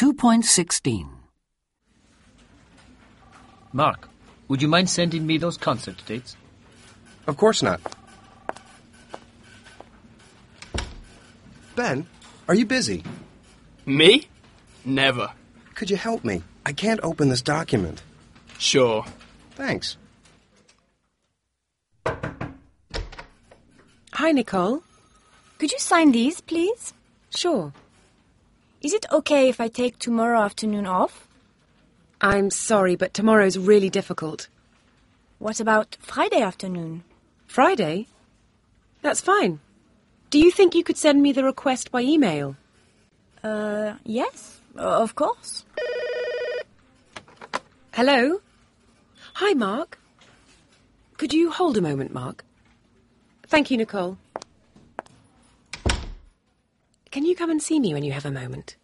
2.16. Mark, would you mind sending me those concert dates? Of course not. Ben, are you busy? Me? Never. Could you help me? I can't open this document. Sure. Thanks. Hi, Nicole. Could you sign these, please? Sure. Is it okay if I take tomorrow afternoon off? I'm sorry, but tomorrow's really difficult. What about Friday afternoon? Friday? That's fine. Do you think you could send me the request by email? Yes, of course. Hello? Hi, Mark. Could you hold a moment, Mark? Thank you, Nicole. Can you come and see me when you have a moment?